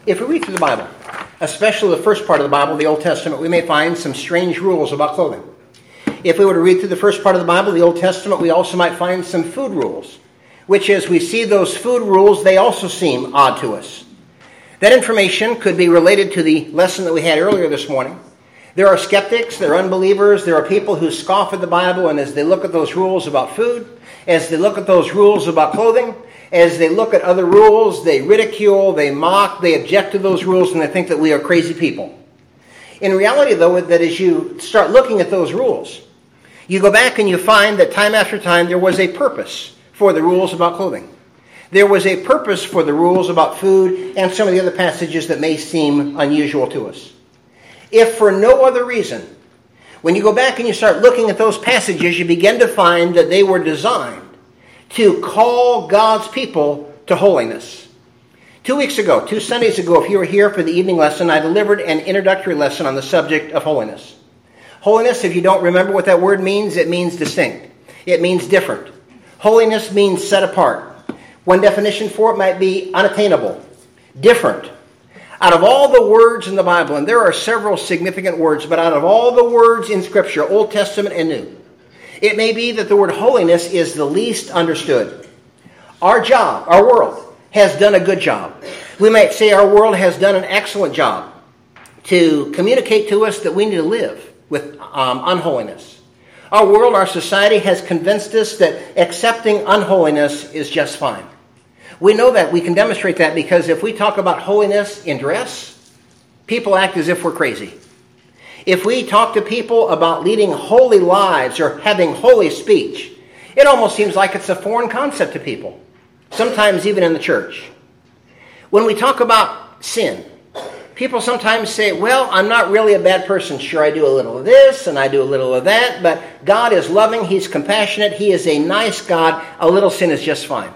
If we read through the Bible, especially the first part of the Bible, the Old Testament, we may find some strange rules about clothing. If we were to read through the first part of the Bible, the Old Testament, we also might find some food rules, which as we see those food rules, they also seem odd to us. That information could be related to the lesson that we had earlier this morning. There are skeptics, there are unbelievers, there are people who scoff at the Bible, and as they look at those rules about food, as they look at those rules about clothing, as they look at other rules, they ridicule, they mock, they object to those rules, and they think that we are crazy people. In reality, though, that as you start looking at those rules, you go back and you find that time after time there was a purpose for the rules about clothing. There was a purpose for the rules about food and some of the other passages that may seem unusual to us. If for no other reason, when you go back and you start looking at those passages, you begin to find that they were designed to call God's people to holiness. 2 weeks ago, 2 Sundays ago, if you were here for the evening lesson, I delivered an introductory lesson on the subject of holiness. Holiness, if you don't remember what that word means, it means distinct. It means different. Holiness means set apart. One definition for it might be unattainable, different. Out of all the words in the Bible, and there are several significant words, but out of all the words in Scripture, Old Testament and New, it may be that the word holiness is the least understood. Our job, our world, has done a good job. We might say our world has done an excellent job to communicate to us that we need to live with unholiness. Our world, our society has convinced us that accepting unholiness is just fine. We know that. We can demonstrate that because if we talk about holiness in dress, people act as if we're crazy. If we talk to people about leading holy lives or having holy speech, it almost seems like it's a foreign concept to people, sometimes even in the church. When we talk about sin, people sometimes say, well, I'm not really a bad person. Sure, I do a little of this and I do a little of that, but God is loving, He's compassionate, He is a nice God. A little sin is just fine.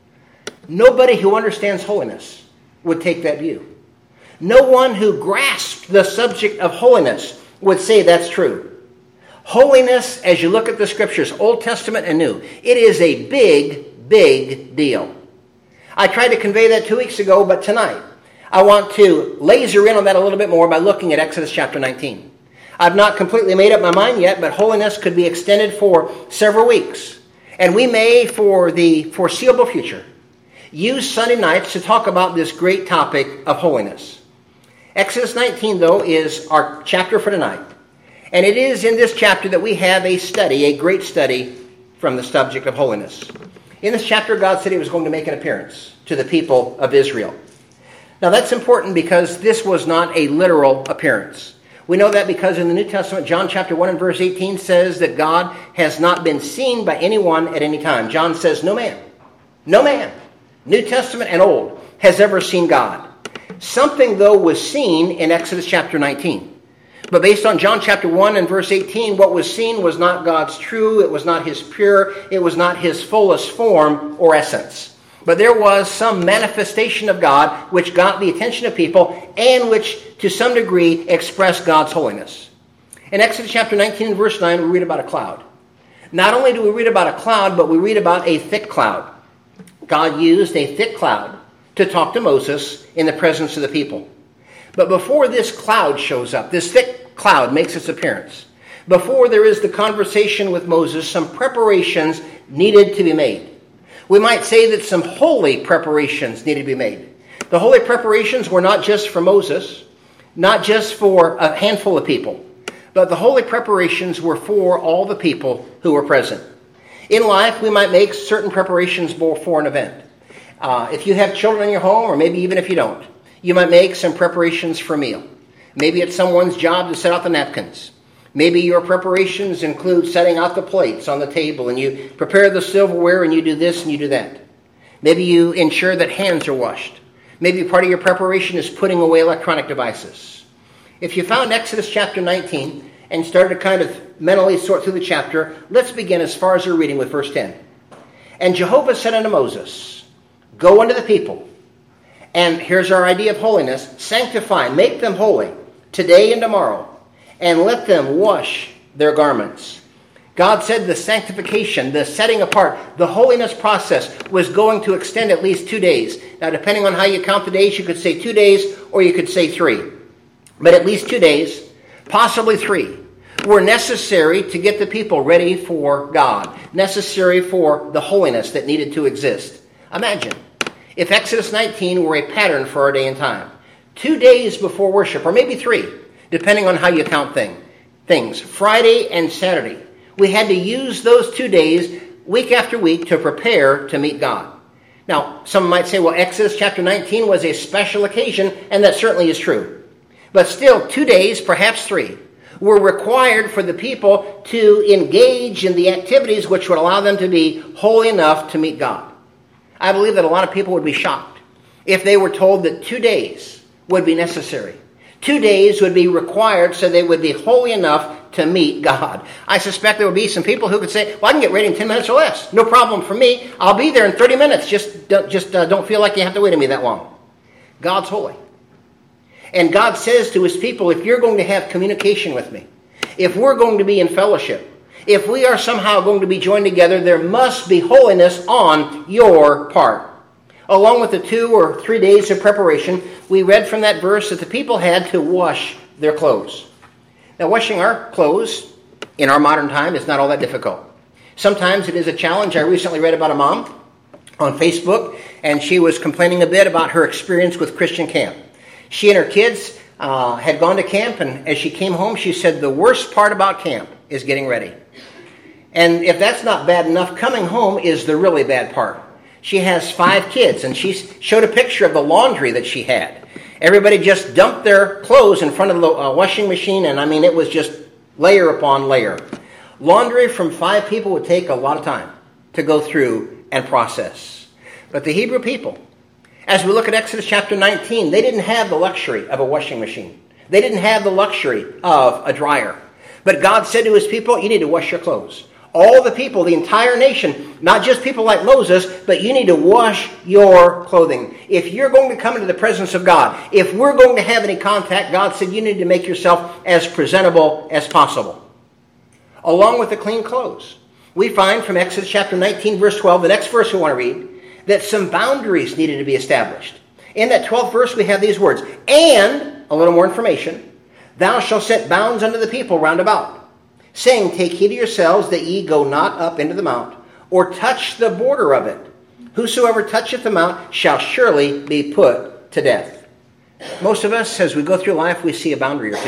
Nobody who understands holiness would take that view. No one who grasps the subject of holiness would say that's true. Holiness, as you look at the Scriptures, Old Testament and New, it is a big, big deal. I tried to convey that 2 weeks ago, but tonight I want to laser in on that a little bit more by looking at Exodus chapter 19. I've not completely made up my mind yet, but holiness could be extended for several weeks. And we may, for the foreseeable future, use Sunday nights to talk about this great topic of holiness. Exodus 19, though, is our chapter for tonight. And it is in this chapter that we have a study, a great study, from the subject of holiness. In this chapter, God said He was going to make an appearance to the people of Israel. Now, that's important because this was not a literal appearance. We know that because in the New Testament, John chapter 1 and verse 18 says that God has not been seen by anyone at any time. John says, no man, New Testament and Old, has ever seen God. Something, though, was seen in Exodus chapter 19. But based on John chapter 1 and verse 18, what was seen was not God's true, it was not His pure, it was not His fullest form or essence. But there was some manifestation of God which got the attention of people and which, to some degree, expressed God's holiness. In Exodus chapter 19 and verse 9, we read about a cloud. Not only do we read about a cloud, but we read about a thick cloud. God used a thick cloud to talk to Moses in the presence of the people. But before this cloud shows up, this thick cloud makes its appearance, before there is the conversation with Moses, some preparations needed to be made. We might say that some holy preparations needed to be made. The holy preparations were not just for Moses, not just for a handful of people, but the holy preparations were for all the people who were present. In life, we might make certain preparations for an event. If you have children in your home, or maybe even if you don't, you might make some preparations for a meal. Maybe it's someone's job to set out the napkins. Maybe your preparations include setting out the plates on the table, and you prepare the silverware, and you do this and you do that. Maybe you ensure that hands are washed. Maybe part of your preparation is putting away electronic devices. If you found Exodus chapter 19 and started to kind of mentally sort through the chapter, let's begin as far as we're reading with verse 10. And Jehovah said unto Moses, go unto the people, and here's our idea of holiness, sanctify, make them holy, today and tomorrow, and let them wash their garments. God said the sanctification, the setting apart, the holiness process was going to extend at least 2 days. Now, depending on how you count the days, you could say 2 days or you could say 3. But at least 2 days, possibly 3, were necessary to get the people ready for God, necessary for the holiness that needed to exist. Imagine if Exodus 19 were a pattern for our day and time. 2 days before worship, or maybe 3, depending on how you count things, Friday and Saturday. We had to use those 2 days, week after week, to prepare to meet God. Now, some might say, well, Exodus chapter 19 was a special occasion, and that certainly is true. But still, 2 days, perhaps 3, were required for the people to engage in the activities which would allow them to be holy enough to meet God. I believe that a lot of people would be shocked if they were told that 2 days would be necessary. 2 days would be required so they would be holy enough to meet God. I suspect there would be some people who could say, well, I can get ready in 10 minutes or less. No problem for me. I'll be there in 30 minutes. Just don't feel like you have to wait on me that long. God's holy. And God says to his people, if you're going to have communication with me, if we're going to be in fellowship, if we are somehow going to be joined together, there must be holiness on your part. Along with the 2 or 3 days of preparation, we read from that verse that the people had to wash their clothes. Now, washing our clothes in our modern time is not all that difficult. Sometimes it is a challenge. I recently read about a mom on Facebook, and she was complaining a bit about her experience with Christian camp. She and her kids had gone to camp, and as she came home, she said the worst part about camp is getting ready. And if that's not bad enough, coming home is the really bad part. She has 5 kids, and she showed a picture of the laundry that she had. Everybody just dumped their clothes in front of the washing machine, and I mean, it was just layer upon layer. Laundry from 5 people would take a lot of time to go through and process. But the Hebrew people, as we look at Exodus chapter 19, they didn't have the luxury of a washing machine. They didn't have the luxury of a dryer. But God said to his people, you need to wash your clothes. All the people, the entire nation, not just people like Moses, but you need to wash your clothing. If you're going to come into the presence of God, if we're going to have any contact, God said you need to make yourself as presentable as possible. Along with the clean clothes, we find from Exodus chapter 19, verse 12, the next verse we want to read, that some boundaries needed to be established. In that 12th verse, we have these words, and, a little more information, thou shalt set bounds unto the people round about, saying, take heed to yourselves that ye go not up into the mount, or touch the border of it. Whosoever toucheth the mount shall surely be put to death. Most of us, as we go through life, we see a boundary or 2.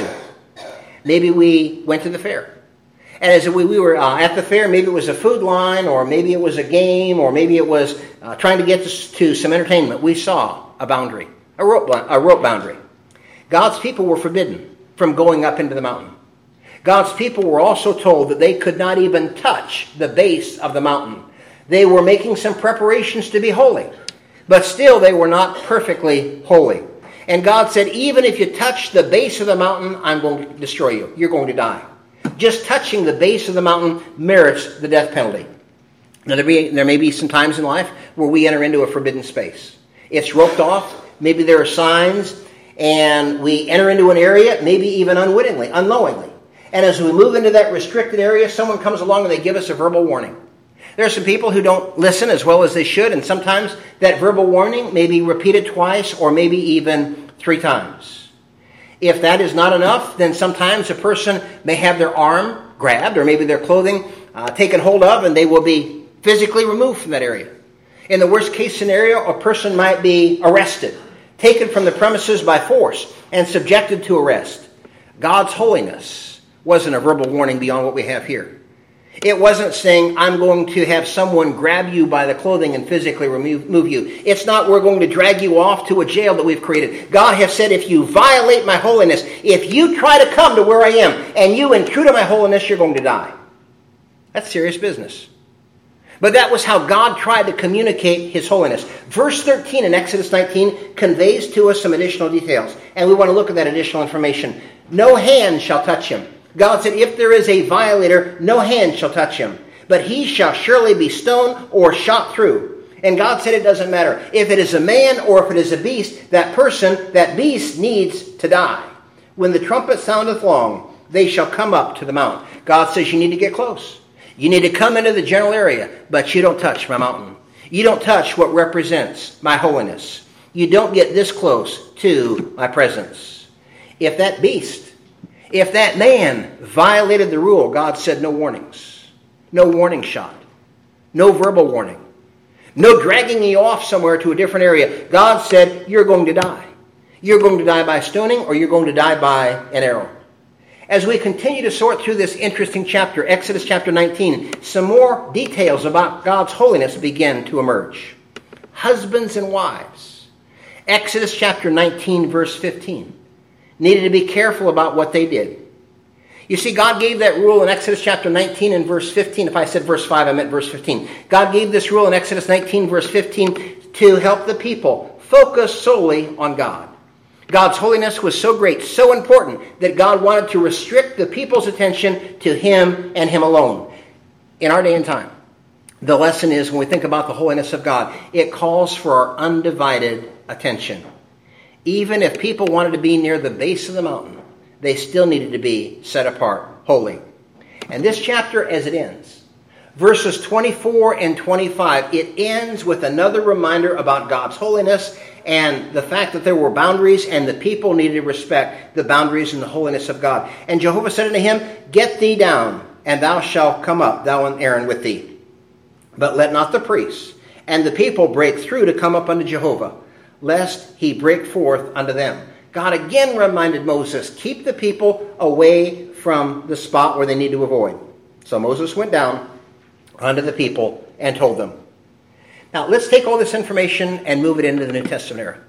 Maybe we went to the fair. And as we were at the fair, maybe it was a food line, or maybe it was a game, or maybe it was trying to get to some entertainment. We saw a boundary, a rope boundary. God's people were forbidden from going up into the mountain. God's people were also told that they could not even touch the base of the mountain. They were making some preparations to be holy, but still they were not perfectly holy. And God said, even if you touch the base of the mountain, I'm going to destroy you. You're going to die. Just touching the base of the mountain merits the death penalty. Now, there may be some times in life where we enter into a forbidden space. It's roped off. Maybe there are signs, and we enter into an area, maybe even unwittingly, unknowingly. And as we move into that restricted area, someone comes along and they give us a verbal warning. There are some people who don't listen as well as they should, and sometimes that verbal warning may be repeated twice or maybe even 3 times. If that is not enough, then sometimes a person may have their arm grabbed or maybe their clothing taken hold of, and they will be physically removed from that area. In the worst case scenario, a person might be arrested, taken from the premises by force, and subjected to arrest. God's holiness wasn't a verbal warning beyond what we have here. It wasn't saying, I'm going to have someone grab you by the clothing and physically remove you. It's not, we're going to drag you off to a jail that we've created. God has said, if you violate my holiness, if you try to come to where I am and you intrude on my holiness, you're going to die. That's serious business. But that was how God tried to communicate his holiness. Verse 13 in Exodus 19 conveys to us some additional details, and we want to look at that additional information. No hand shall touch him. God said, if there is a violator, no hand shall touch him, but he shall surely be stoned or shot through. And God said it doesn't matter. If it is a man or if it is a beast, that beast needs to die. When the trumpet soundeth long, they shall come up to the mount. God says you need to get close. You need to come into the general area, but you don't touch my mountain. You don't touch what represents my holiness. You don't get this close to my presence. If that beast, if that man violated the rule, God said no warnings, no warning shot, no verbal warning, no dragging you off somewhere to a different area. God said, you're going to die. You're going to die by stoning, or you're going to die by an arrow. As we continue to sort through this interesting chapter, Exodus chapter 19, some more details about God's holiness begin to emerge. Husbands and wives. Exodus chapter 19, verse 15, needed to be careful about what they did. You see, God gave that rule in Exodus chapter 19 and verse 15. If I said verse 5, I meant verse 15. God gave this rule in Exodus 19, verse 15, to help the people focus solely on God. God's holiness was so great, so important, that God wanted to restrict the people's attention to Him and Him alone. In our day and time, the lesson is, when we think about the holiness of God, it calls for our undivided attention. Even if people wanted to be near the base of the mountain, they still needed to be set apart, holy. And this chapter, as it ends, verses 24 and 25, it ends with another reminder about God's holiness and the fact that there were boundaries, and the people needed to respect the boundaries and the holiness of God. And Jehovah said unto him, get thee down, and thou shalt come up, thou and Aaron with thee. But let not the priests and the people break through to come up unto Jehovah, lest he break forth unto them. God again reminded Moses, keep the people away from the spot where they need to avoid. So Moses went down unto the people and told them. Now, let's take all this information and move it into the New Testament era.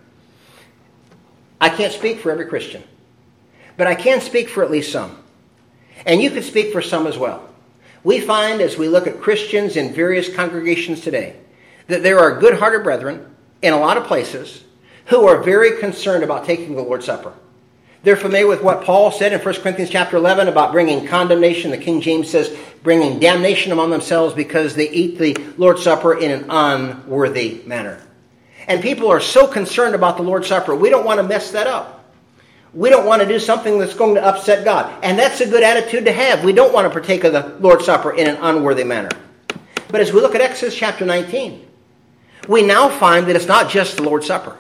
I can't speak for every Christian, but I can speak for at least some. And you could speak for some as well. We find, as we look at Christians in various congregations today, that there are good-hearted brethren in a lot of places who are very concerned about taking the Lord's Supper. They're familiar with what Paul said in 1 Corinthians chapter 11 about bringing condemnation. The King James says, bringing damnation among themselves because they eat the Lord's Supper in an unworthy manner. And people are so concerned about the Lord's Supper, we don't want to mess that up. We don't want to do something that's going to upset God. And that's a good attitude to have. We don't want to partake of the Lord's Supper in an unworthy manner. But as we look at Exodus chapter 19, we now find that it's not just the Lord's Supper.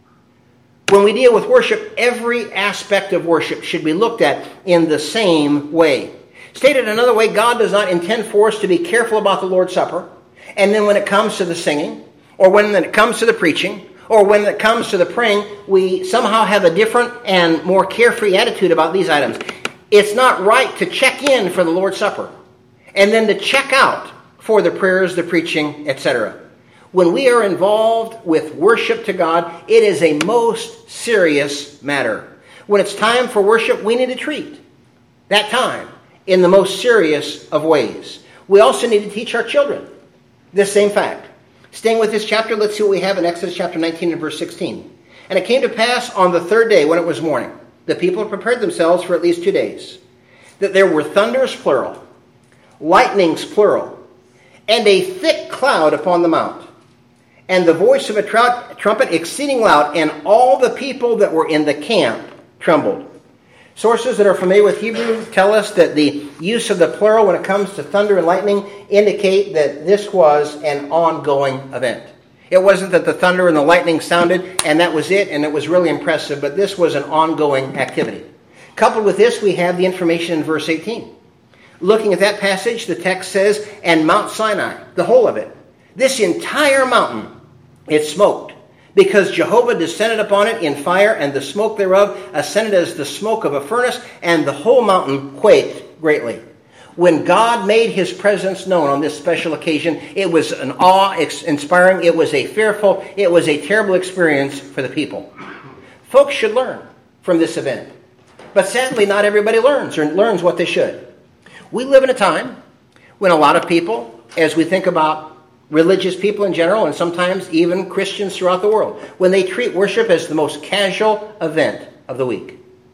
When we deal with worship, every aspect of worship should be looked at in the same way. Stated another way, God does not intend for us to be careful about the Lord's Supper, and then when it comes to the singing, or when it comes to the preaching, or when it comes to the praying, we somehow have a different and more carefree attitude about these items. It's not right to check in for the Lord's Supper, and then to check out for the prayers, the preaching, etc. When we are involved with worship to God, it is a most serious matter. When it's time for worship, we need to treat that time in the most serious of ways. We also need to teach our children this same fact. Staying with this chapter, let's see what we have in Exodus chapter 19 and verse 16. And it came to pass on the third day, when it was morning, the people had prepared themselves for at least 2 days, that there were thunders, plural, lightnings, plural, and a thick cloud upon the mount, and the voice of a trumpet exceeding loud, and all the people that were in the camp trembled. Sources that are familiar with Hebrew tell us that the use of the plural when it comes to thunder and lightning indicate that this was an ongoing event. It wasn't that the thunder and the lightning sounded and that was it and it was really impressive, but this was an ongoing activity. Coupled with this, we have the information in verse 18. Looking at that passage, the text says, and Mount Sinai, the whole of it, this entire mountain, it smoked, because Jehovah descended upon it in fire, and the smoke thereof ascended as the smoke of a furnace, and the whole mountain quaked greatly. When God made his presence known on this special occasion, it was an awe-inspiring, it was a fearful, it was a terrible experience for the people. Folks should learn from this event. But sadly, not everybody learns what they should. We live in a time when a lot of people, as we think about religious people in general, and sometimes even Christians throughout the world, when they treat worship as the most casual event of the week.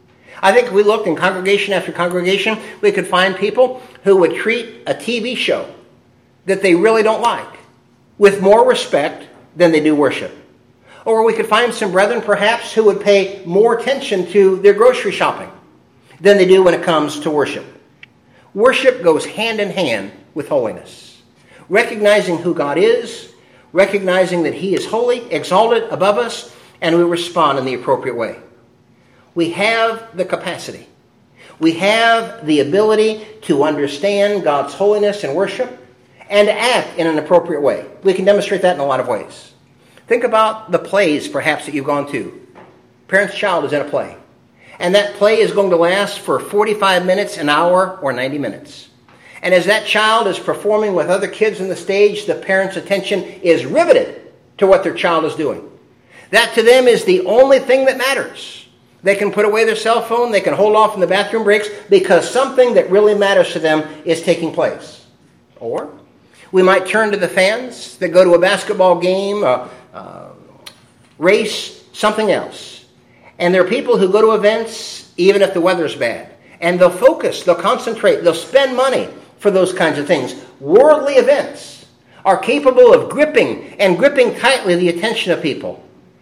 I think if we looked in congregation after congregation, we could find people who would treat a TV show that they really don't like with more respect than they do worship. Or we could find some brethren perhaps who would pay more attention to their grocery shopping than they do when it comes to worship. Worship goes hand in hand with holiness. Recognizing who God is, recognizing that He is holy, exalted above us, and we respond in the appropriate way. We have the capacity. We have the ability to understand God's holiness and worship and act in an appropriate way. We can demonstrate that in a lot of ways. Think about the plays, perhaps, that you've gone to. Parent's child is in a play. And that play is going to last for 45 minutes, an hour, or 90 minutes. And as that child is performing with other kids on the stage, the parent's attention is riveted to what their child is doing. That to them is the only thing that matters. They can put away their cell phone, they can hold off in the bathroom breaks, because something that really matters to them is taking place. Or we might turn to the fans that go to a basketball game, race, something else. And there are people who go to events even if the weather's bad. And they'll focus, they'll concentrate, they'll spend money for those kinds of things. Worldly events are capable of gripping tightly the attention of people.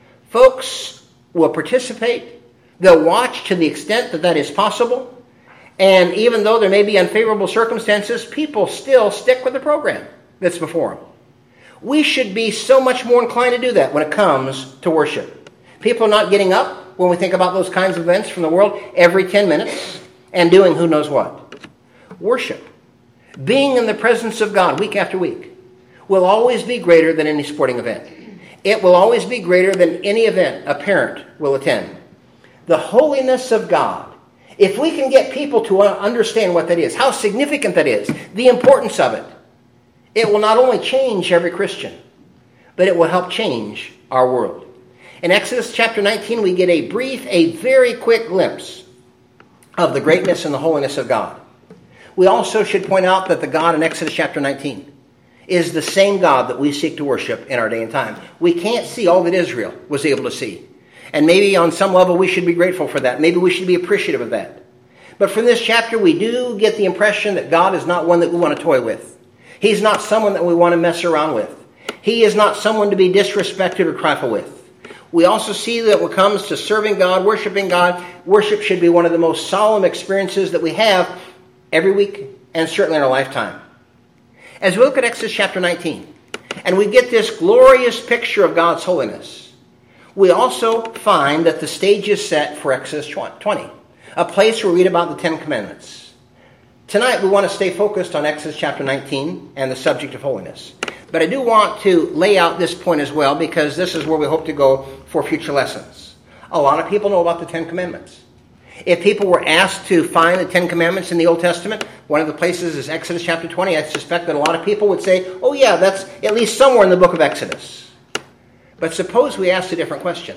Folks will participate. They'll watch to the extent that that is possible. And even though there may be unfavorable circumstances, people still stick with the program that's before them. We should be so much more inclined to do that when it comes to worship. People are not getting up when we think about those kinds of events from the world every 10 minutes and doing who knows what. Worship, being in the presence of God week after week, will always be greater than any sporting event. It will always be greater than any event a parent will attend. The holiness of God, if we can get people to understand what that is, how significant that is, the importance of it, it will not only change every Christian, but it will help change our world. In Exodus chapter 19, we get a very quick glimpse of the greatness and the holiness of God. We also should point out that the God in Exodus chapter 19 is the same God that we seek to worship in our day and time. We can't see all that Israel was able to see. And maybe on some level we should be grateful for that. Maybe we should be appreciative of that. But from this chapter we do get the impression that God is not one that we want to toy with. He's not someone that we want to mess around with. He is not someone to be disrespected or trifle with. We also see that when it comes to serving God, worship should be one of the most solemn experiences that we have every week and certainly in our lifetime. As we look at Exodus chapter 19, and we get this glorious picture of God's holiness, we also find that the stage is set for Exodus 20, a place where we read about the Ten Commandments. Tonight we want to stay focused on Exodus chapter 19 and the subject of holiness. But I do want to lay out this point as well, because this is where we hope to go for future lessons. A lot of people know about the Ten Commandments. If people were asked to find the Ten Commandments in the Old Testament, one of the places is Exodus chapter 20. I suspect that a lot of people would say, oh yeah, that's at least somewhere in the book of Exodus. But suppose we ask a different question.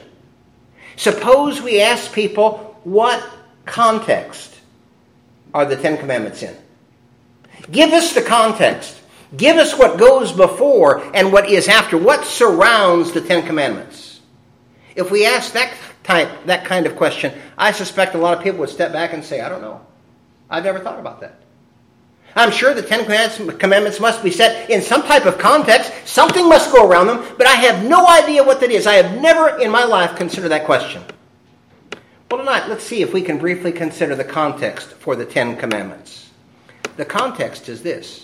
Suppose we ask people, what context are the Ten Commandments in? Give us the context. Give us what goes before and what is after. What surrounds the Ten Commandments? If we ask that kind of question, I suspect a lot of people would step back and say, I don't know. I've never thought about that. I'm sure the Ten Commandments must be set in some type of context. Something must go around them, but I have no idea what that is. I have never in my life considered that question. Well, tonight, let's see if we can briefly consider the context for the Ten Commandments. The context is this.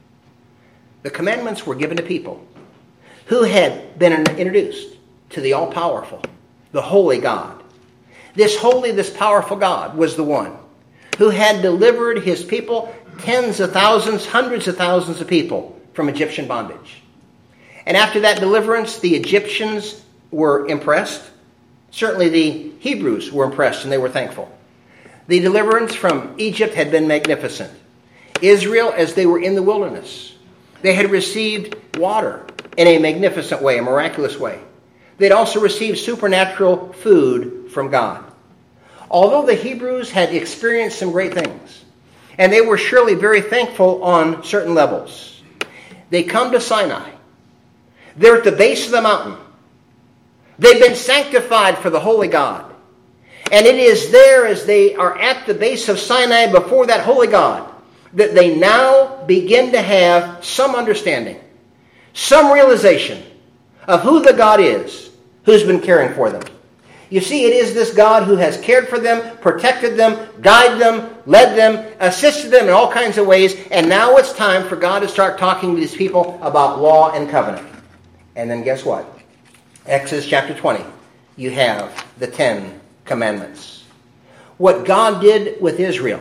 The commandments were given to people who had been introduced to the all-powerful, the holy God. This holy, this powerful God was the one who had delivered his people, tens of thousands, hundreds of thousands of people, from Egyptian bondage. And after that deliverance, the Egyptians were impressed. Certainly the Hebrews were impressed and they were thankful. The deliverance from Egypt had been magnificent. Israel, as they were in the wilderness, they had received water in a magnificent way, a miraculous way. They'd also received supernatural food from God. Although the Hebrews had experienced some great things, and they were surely very thankful on certain levels, they come to Sinai. They're at the base of the mountain. They've been sanctified for the holy God. And it is there, as they are at the base of Sinai before that holy God, that they now begin to have some understanding, some realization of who the God is who's been caring for them. You see, it is this God who has cared for them, protected them, guided them, led them, assisted them in all kinds of ways, and now it's time for God to start talking to these people about law and covenant. And then guess what? Exodus chapter 20, you have the 10 Commandments. What God did with Israel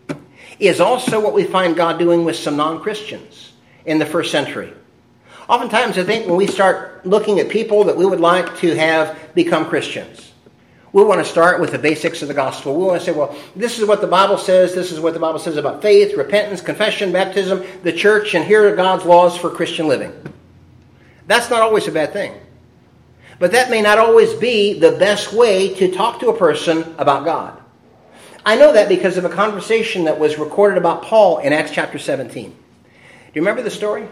is also what we find God doing with some non-Christians in the first century. Oftentimes, I think when we start looking at people that we would like to have become Christians, we want to start with the basics of the gospel. We want to say, well, this is what the Bible says. This is what the Bible says about faith, repentance, confession, baptism, the church, and here are God's laws for Christian living. That's not always a bad thing. But that may not always be the best way to talk to a person about God. I know that because of a conversation that was recorded about Paul in Acts chapter 17. Do you remember the story?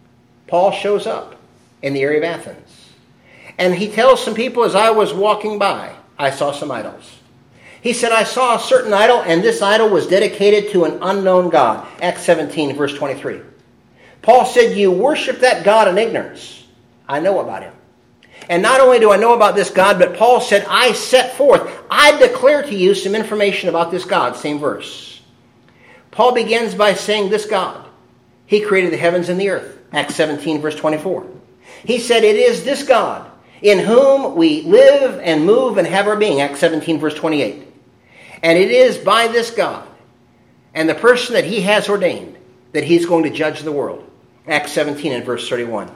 Paul shows up in the area of Athens. And he tells some people, as I was walking by, I saw some idols. He said, I saw a certain idol, and this idol was dedicated to an unknown God. Acts 17, verse 23. Paul said, you worship that God in ignorance. I know about him. And not only do I know about this God, but Paul said, I set forth, I declare to you some information about this God. Same verse. Paul begins by saying this God, he created the heavens and the earth. Acts 17, verse 24. He said, it is this God in whom we live and move and have our being. Acts 17, verse 28. And it is by this God and the person that he has ordained that he's going to judge the world. Acts 17 and verse 31.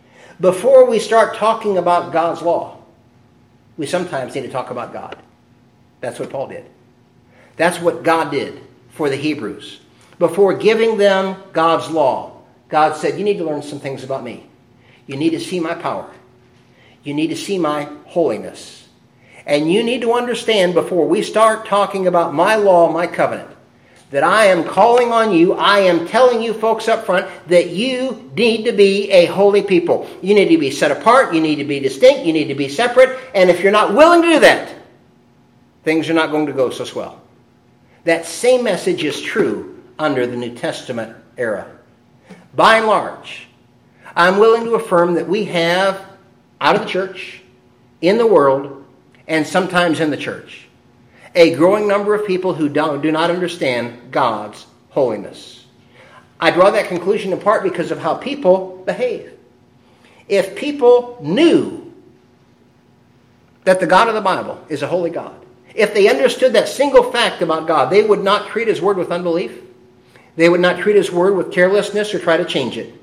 Before we start talking about God's law, we sometimes need to talk about God. That's what Paul did. That's what God did for the Hebrews. Before giving them God's law, God said, you need to learn some things about me. You need to see my power. You need to see my holiness. And you need to understand before we start talking about my law, my covenant, that I am calling on you, I am telling you folks up front that you need to be a holy people. You need to be set apart, you need to be distinct, you need to be separate, and if you're not willing to do that, things are not going to go so swell. That same message is true under the New Testament era. By and large, I'm willing to affirm that we have, out of the church, in the world, and sometimes in the church, a growing number of people who do not understand God's holiness. I draw that conclusion in part because of how people behave. If people knew that the God of the Bible is a holy God, if they understood that single fact about God, they would not treat his word with unbelief. They would not treat his word with carelessness or try to change it.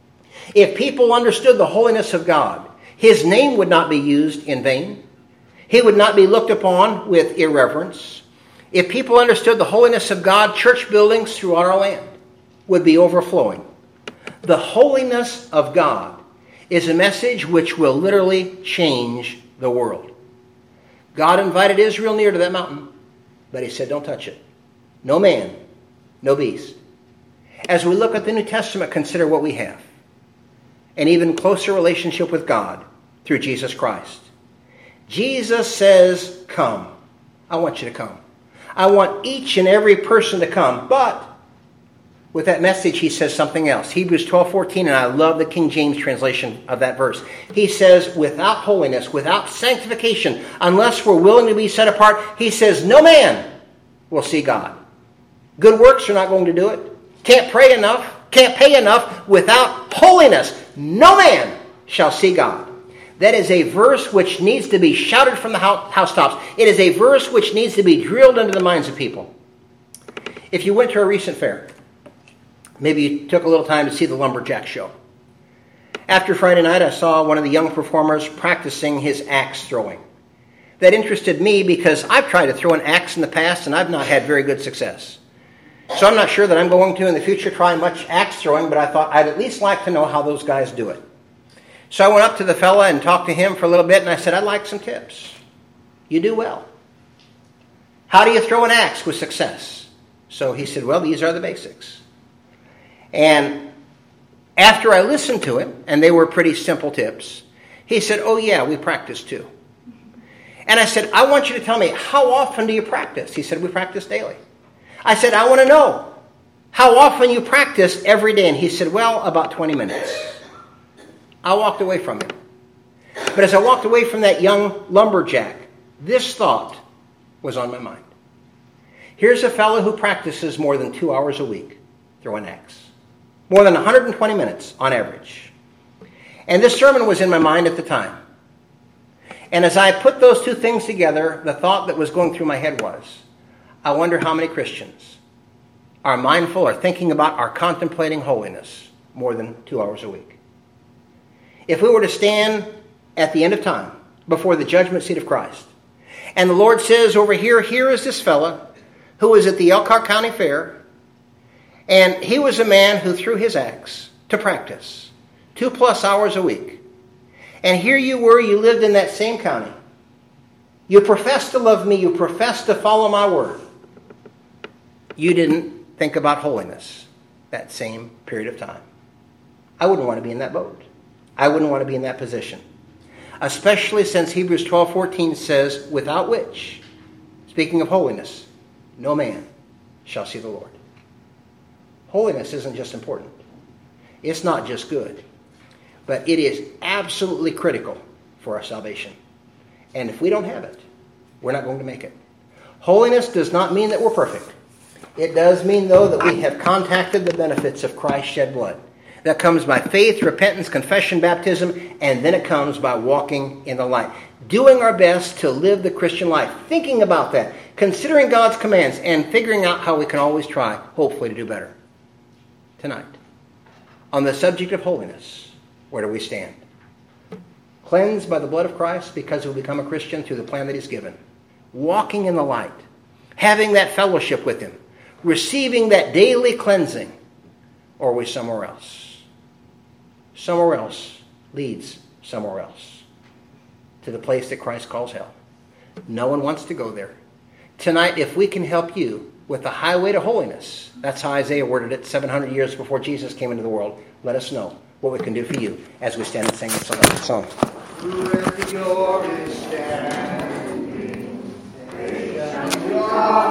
If people understood the holiness of God, his name would not be used in vain. He would not be looked upon with irreverence. If people understood the holiness of God, church buildings throughout our land would be overflowing. The holiness of God is a message which will literally change the world. God invited Israel near to that mountain, but he said, don't touch it. No man, no beast. As we look at the New Testament, consider what we have. An even closer relationship with God through Jesus Christ. Jesus says, come. I want you to come. I want each and every person to come. But with that message, he says something else. Hebrews 12:14, and I love the King James translation of that verse. He says, without holiness, without sanctification, unless we're willing to be set apart, he says, no man will see God. Good works are not going to do it. Can't pray enough. Can't pay enough. Without holiness, no man shall see God. That is a verse which needs to be shouted from the housetops. It is a verse which needs to be drilled into the minds of people. If you went to a recent fair, maybe you took a little time to see the lumberjack show. After Friday night, I saw one of the young performers practicing his axe throwing. That interested me because I've tried to throw an axe in the past and I've not had very good success. So I'm not sure that I'm going to in the future try much axe throwing, but I thought I'd at least like to know how those guys do it. So I went up to the fella and talked to him for a little bit, and I said, I'd like some tips. You do well. How do you throw an axe with success? So he said, well, these are the basics. And after I listened to him, and they were pretty simple tips, he said, oh yeah, we practice too. And I said, I want you to tell me, how often do you practice? He said, we practice daily. I said, I want to know how often you practice every day. And he said, well, about 20 minutes. I walked away from him. But as I walked away from that young lumberjack, This thought was on my mind. Here's a fellow who practices more than 2 hours a week throwing axe. More than 120 minutes on average. And this sermon was in my mind at the time. And as I put those two things together, the thought that was going through my head was, I wonder how many Christians are mindful or thinking about or contemplating holiness more than 2 hours a week. If we were to stand at the end of time before the judgment seat of Christ, and the Lord says over here, here is this fella who was at the Elkhart County Fair, and he was a man who threw his axe to practice 2+ hours a week. And here you were, you lived in that same county. You professed to love me, you professed to follow my word. You didn't think about holiness that same period of time. I wouldn't want to be in that boat. I wouldn't want to be in that position. Especially since Hebrews 12:14 says, without which, speaking of holiness, no man shall see the Lord. Holiness isn't just important. It's not just good. But it is absolutely critical for our salvation. And if we don't have it, we're not going to make it. Holiness does not mean that we're perfect. It does mean, though, that we have contacted the benefits of Christ's shed blood. That comes by faith, repentance, confession, baptism, and then it comes by walking in the light. Doing our best to live the Christian life. Thinking about that. Considering God's commands and figuring out how we can always try, hopefully, to do better. Tonight, on the subject of holiness, where do we stand? Cleansed by the blood of Christ because we become a Christian through the plan that He's given. Walking in the light. Having that fellowship with Him. Receiving that daily cleansing. Or are we somewhere else? Somewhere else leads somewhere else. To the place that Christ calls hell. No one wants to go there. Tonight, if we can help you with the highway to holiness, that's how Isaiah worded it 700 years before Jesus came into the world, let us know what we can do for you as we stand and sing this song. Who at the door is standing,